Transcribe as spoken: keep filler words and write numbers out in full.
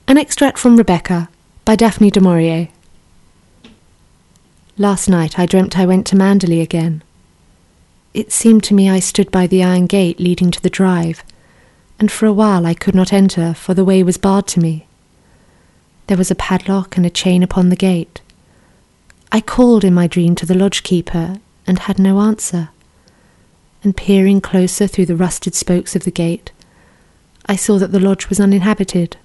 An extract from Rebecca by Daphne du Maurier. Last night I dreamt I went to Manderley again. It seemed to me I stood by the iron gate leading to the drive, and for a while I could not enter, for the way was barred to me. There was a padlock and a chain upon the gate. I called in my dream to the lodge-keeper, and had no answer. And peering closer through the rusted spokes of the gate, I saw that the lodge was uninhabited.